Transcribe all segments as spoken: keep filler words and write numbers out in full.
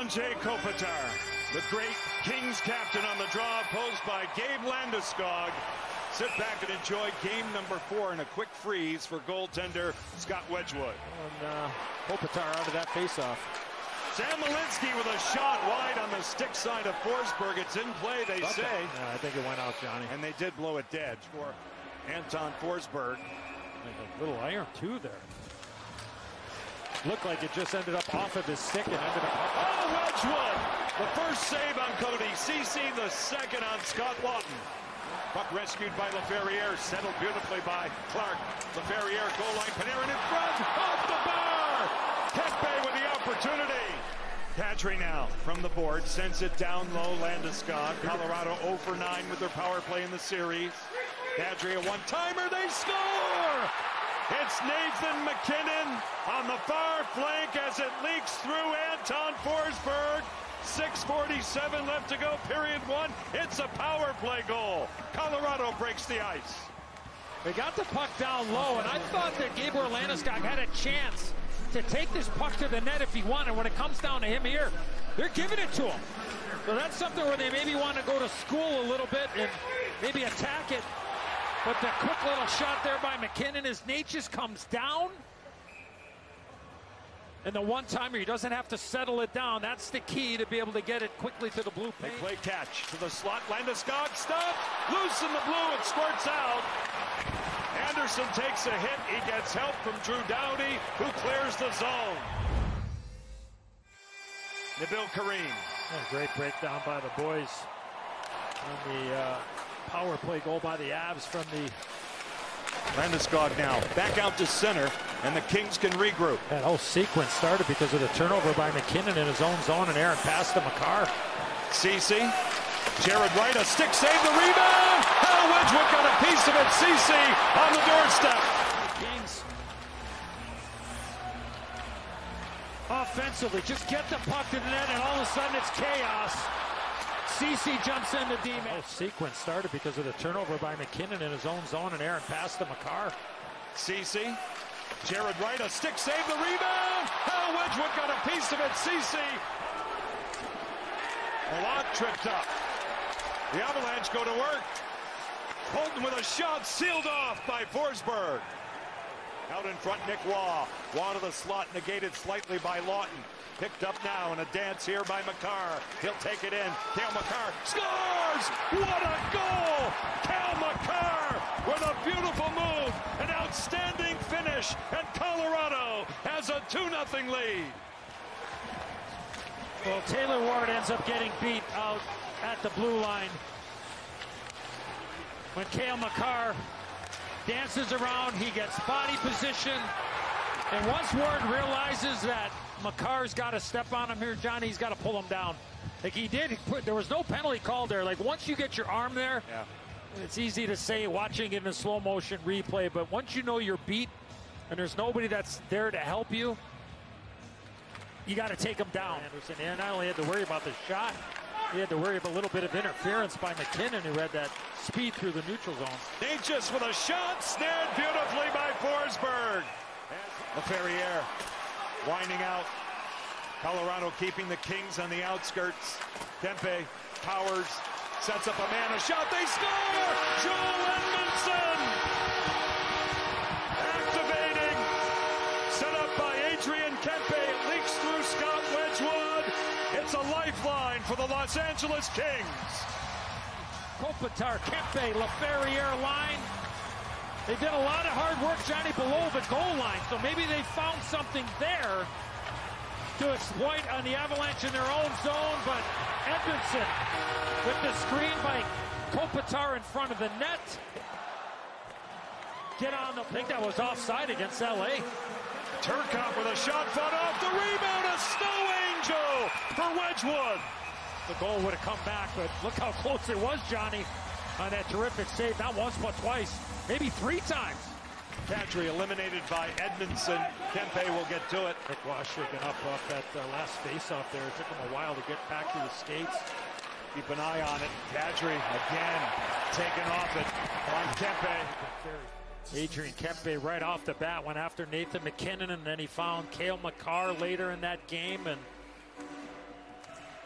Anze Kopitar, the great Kings captain on the draw, opposed by Gabe Landeskog. Sit back and enjoy game number four in a quick freeze for goaltender Scott Wedgwood. And uh, Kopitar out of that faceoff. Sam Malinsky with a shot wide on the stick side of Forsberg. It's in play, they Okay. say. Yeah, I think it went out, Johnny. And they did blow it dead for Anton Forsberg. Like a little iron, too, there. Looked like it just ended up off of his stick and ended up... Oh, Wedgwood! The first save on Cody Ceci, the second on Scott Laughton. Puck rescued by Laferriere, settled beautifully by Clark. Laferriere, goal line, Panarin in front, off the bar! Kempe with the opportunity. Kadri now from the board, sends it down low, Landeskog. Colorado oh for nine with their power play in the series. Kadri a one-timer, they score! It's Nathan MacKinnon on the far flank as it leaks through Anton Forsberg. six forty-seven left to go, period one. It's a power play goal. Colorado breaks the ice. They got the puck down low, and I thought that Gabriel Landeskog had a chance to take this puck to the net if he wanted. When it comes down to him here, they're giving it to him. So that's something where they maybe want to go to school a little bit and maybe attack it. But the quick little shot there by MacKinnon as Nate just comes down. And the one-timer, he doesn't have to settle it down. That's the key to be able to get it quickly to the blue paint. They play catch to the slot. Landeskog stopped. Loose in the blue. It squirts out. Anderson takes a hit. He gets help from Drew Doughty, who clears the zone. Nabil Kareem. Yeah, great breakdown by the boys on the uh, power play goal by the Avs from the... Landeskog now back out to center, and the Kings can regroup. That whole sequence started because of the turnover by MacKinnon in his own zone, and Aaron passed to Makar. Ceci, Jared Wright, a stick save, the rebound! Hal Wedgwood got a piece of it. Ceci on the doorstep. Kings offensively, just get the puck to the net, and all of a sudden it's chaos. Ceci jumps into D-man. The whole sequence started because of the turnover by MacKinnon in his own zone, and Aaron passed to Makar. Ceci, Jared Wright, a stick save, the rebound! Hal Wedgwood got a piece of it. Ceci. Malott tripped up. The Avalanche go to work. Holden with a shot sealed off by Forsberg. Out in front, Nick Waugh. Waugh to the slot, negated slightly by Laughton. Picked up now in a dance here by Makar. He'll take it in. Cale Makar scores! What a goal! Cale Makar with a beautiful move. An outstanding finish. And Colorado has a two nothing lead. Well, Taylor Ward ends up getting beat out at the blue line when Cale Makar dances around. He gets body position, and once Ward realizes that Makar's got to step on him here, Johnny, he's got to pull him down. Like he did, he put, there was no penalty called there. Like once you get your arm there, yeah. It's easy to say watching it in a slow motion replay, but once you know you're beat and there's nobody that's there to help you, you got to take him down. Anderson, and not only had to worry about the shot, he had to worry about a little bit of interference by MacKinnon, who had that speed through the neutral zone. Natchez with a shot, snared beautifully by Forsberg. Laferriere winding out. Colorado keeping the Kings on the outskirts. Kempe powers, sets up a man, a shot, they score! Joel Edmondson! Activating, set up by Adrian Kempe, it leaks through Scott Wedgwood. It's a lifeline for the Los Angeles Kings. Kopitar, Kempe, Laferriere line. They did a lot of hard work, Johnny, below the goal line, so maybe they found something there to exploit on the Avalanche in their own zone, but Edmondson with the screen by Kopitar in front of the net. Get on the, I think that was offside against L A. Turcotte with a shot fought off the rebound, a snow angel for Wedgwood. The goal would have come back, but look how close it was, Johnny, on that terrific save. Not once, but twice, maybe three times. Kadri eliminated by Edmondson. Kempe will get to it. Nick Waugh shaking up off that uh, last face-off there. It took him a while to get back to the skates. Keep an eye on it. Kadri again taken off it on Kempe. Adrian Kempe right off the bat went after Nathan MacKinnon, and then he found Cale Makar later in that game, and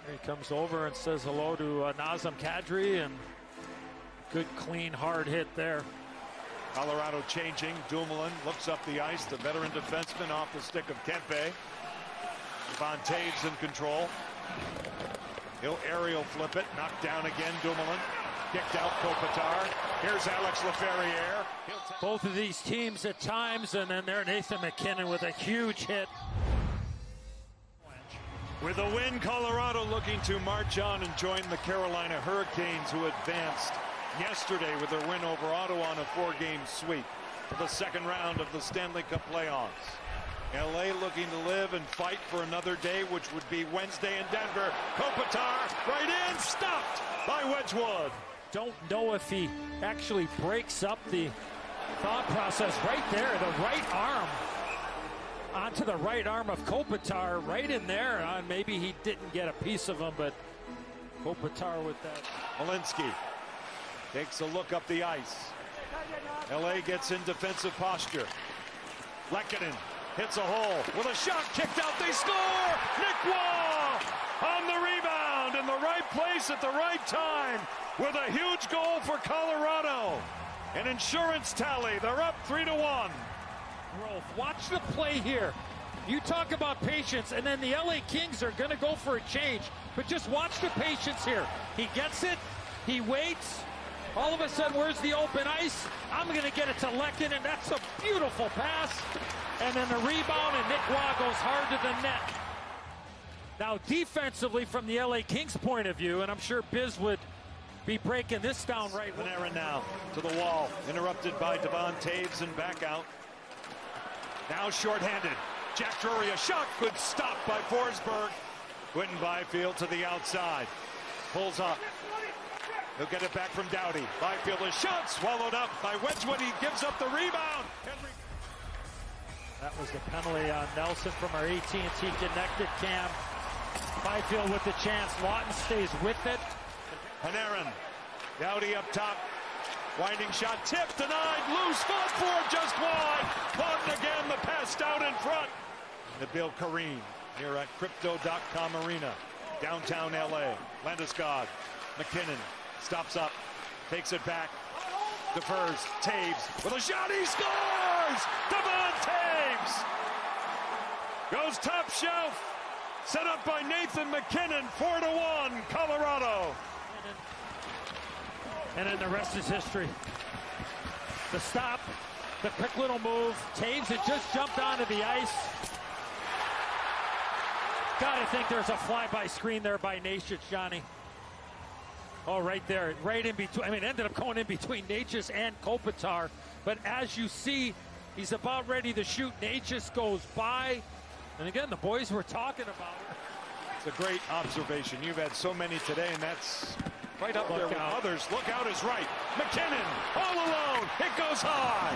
He comes over and says hello to uh, Nazem Kadri, and good, clean, hard hit there. Colorado changing. Dumoulin looks up the ice. The veteran defenseman off the stick of Kempe. Devon Toews in control. He'll aerial flip it. Knocked down again, Dumoulin. Kicked out Kopitar. Here's Alex Laferriere. Both of these teams at times, and then there Nathan MacKinnon with a huge hit. With a win, Colorado looking to march on and join the Carolina Hurricanes, who advanced yesterday with their win over Ottawa on a four-game sweep to the second round of the Stanley Cup playoffs. L A looking to live and fight for another day, which would be Wednesday in Denver. Kopitar right in, stopped by Wedgwood. Don't know if he actually breaks up the thought process right there. The right arm onto the right arm of Kopitar right in there. Uh, maybe he didn't get a piece of him, but Kopitar with that. Malinsky takes a look up the ice. L A gets in defensive posture. Lehkonen hits a hole with a shot kicked out. They score! Nick Waugh on the rebound in the right place at the right time with a huge goal for Colorado. An insurance tally. They're up three to one. Watch the play here. You talk about patience, and then the L A Kings are going to go for a change. But just watch the patience here. He gets it. He waits. All of a sudden, where's the open ice? I'm going to get it to Lehkonen, and that's a beautiful pass. And then the rebound, and Nick Waugh goes hard to the net. Now, defensively, from the L A Kings point of view, and I'm sure Biz would be breaking this down right now. Panarin now to the wall, interrupted by Devon Toews and back out. Now shorthanded. Jack Drury, a shot, good stop by Forsberg. Quinton Byfield to the outside. Pulls up. He'll get it back from Doughty. Byfield, a shot swallowed up by Wedgwood. He gives up the rebound. Henry. That was the penalty on Nelson from our A T and T Connected cam. Byfield with the chance. Lawton stays with it. Panarin. Doughty up top. Winding shot, tip, denied, loose, fought for, just wide. Lawton again, the pass down in front. Nabil Kareem here at Crypto dot com Arena, downtown L A. Landeskog, MacKinnon stops up, takes it back, defers, Toews with a shot, he scores! Devon Toews! Goes top shelf, set up by Nathan MacKinnon, four to one, Colorado. And then the rest is history. The stop, the quick little move. Toews had just jumped onto the ice. Gotta think there's a flyby screen there by Necas, Johnny. Oh, right there, right in between. I mean, it ended up going in between Necas and Kopitar. But as you see, he's about ready to shoot. Necas goes by. And again, the boys were talking about it. It's a great observation. You've had so many today, and that's right up Look there with out. others. Look out is right. MacKinnon all alone. It goes high.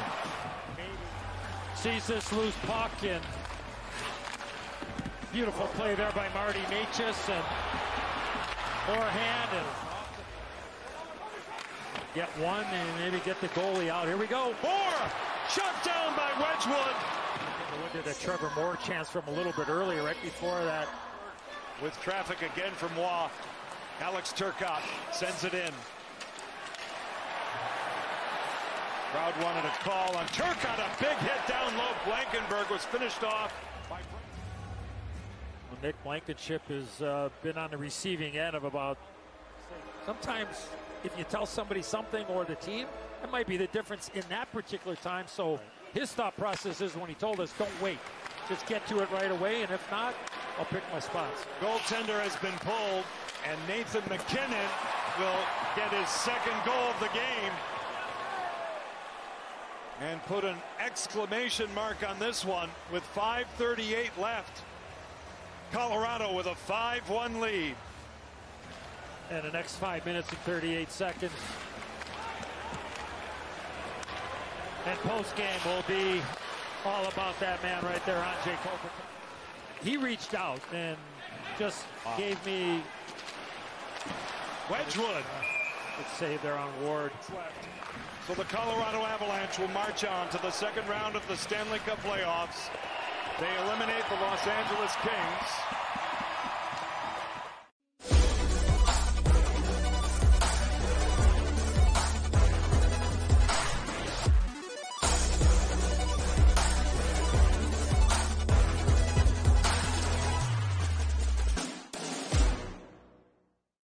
Sees this loose puck, and beautiful play there by Marty Necas, and forehand, and get one and maybe get the goalie out. Here we go. Moore shut down by Wedgwood. What did a Trevor Moore chance from a little bit earlier, right before that. With traffic again from Waugh. Alex Turcotte sends it in. Crowd wanted a call on Turcotte. A big hit down low. Blankenberg was finished off by Well, Nick Blankenship has uh, been on the receiving end of about. Sometimes if you tell somebody something or the team, that might be the difference in that particular time. So his thought process is when he told us, don't wait. Just get to it right away, and if not, I'll pick my spots. Goaltender has been pulled, and Nathan MacKinnon will get his second goal of the game. And put an exclamation mark on this one with five thirty-eight left. Colorado with a five one lead. And the next five minutes and thirty-eight seconds. And post-game will be all about that man right there, Anze Kopitar. He reached out and just wow. gave me Wedgwood. Good save there on Ward. So the Colorado Avalanche will march on to the second round of the Stanley Cup playoffs. They eliminate the Los Angeles Kings.